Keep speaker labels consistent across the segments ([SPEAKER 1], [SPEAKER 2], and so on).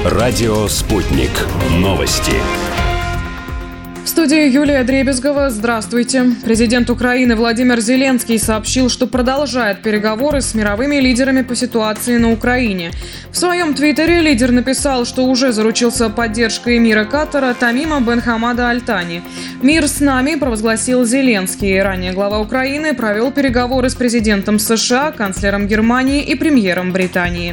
[SPEAKER 1] Радио «Спутник». Новости.
[SPEAKER 2] В студии Юлия Дребезгова. Здравствуйте. Президент Украины Владимир Зеленский сообщил, что продолжает переговоры с мировыми лидерами по ситуации на Украине. В своем твиттере лидер написал, что уже заручился поддержкой эмира Катара Тамима бен Хамада Аль-Тани. «Мир с нами», провозгласил Зеленский. Ранее глава Украины провел переговоры с президентом США, канцлером Германии и премьером Британии.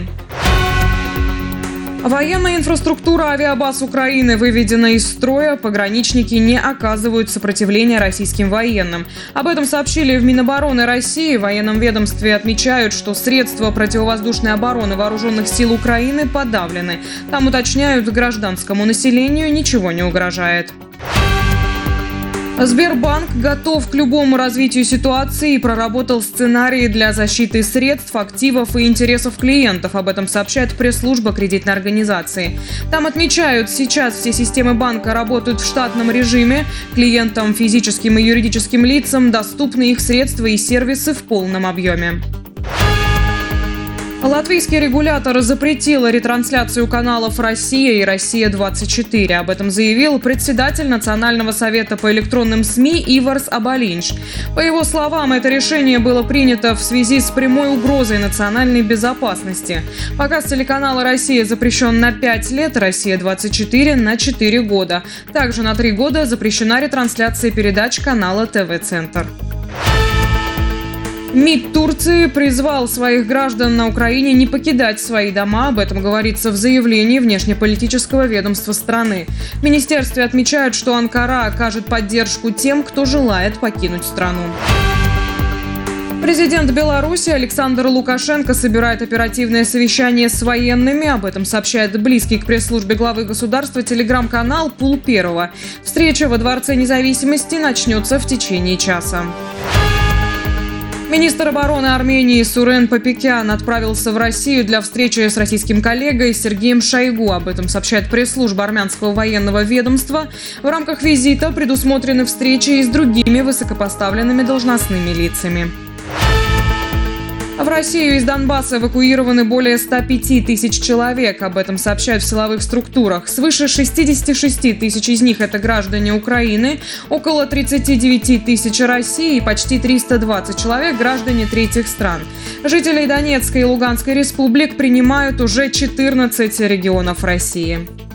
[SPEAKER 2] Военная инфраструктура авиабаз Украины выведена из строя, пограничники не оказывают сопротивления российским военным. Об этом сообщили в Минобороны России. В военном ведомстве отмечают, что средства противовоздушной обороны вооруженных сил Украины подавлены. Там уточняют, гражданскому населению ничего не угрожает. Сбербанк готов к любому развитию ситуации и проработал сценарии для защиты средств, активов и интересов клиентов. Об этом сообщает пресс-служба кредитной организации. Там отмечают, сейчас все системы банка работают в штатном режиме. Клиентам, физическим и юридическим лицам доступны их средства и сервисы в полном объеме. Латвийский регулятор запретил ретрансляцию каналов «Россия» и «Россия-24». Об этом заявил председатель Национального совета по электронным СМИ Иварс Абалинш. По его словам, это решение было принято в связи с прямой угрозой национальной безопасности. Показ телеканала «Россия» запрещен на 5 лет, «Россия-24» на 4 года. Также на 3 года запрещена ретрансляция передач канала ТВ-Центр. МИД Турции призвал своих граждан на Украине не покидать свои дома. Об этом говорится в заявлении внешнеполитического ведомства страны. В министерстве отмечают, что Анкара окажет поддержку тем, кто желает покинуть страну. Президент Беларуси Александр Лукашенко собирает оперативное совещание с военными. Об этом сообщает близкий к пресс-службе главы государства телеграм-канал «Пул Первого». Встреча во Дворце независимости начнется в течение часа. Министр обороны Армении Сурен Папикян отправился в Россию для встречи с российским коллегой Сергеем Шойгу. Об этом сообщает пресс-служба армянского военного ведомства. В рамках визита предусмотрены встречи и с другими высокопоставленными должностными лицами. В Россию из Донбасса эвакуированы более 105 тысяч человек. Об этом сообщают в силовых структурах. Свыше 66 тысяч из них – это граждане Украины, около 39 тысяч России и почти 320 человек – граждане третьих стран. Жителей Донецкой и Луганской республик принимают уже 14 регионов России.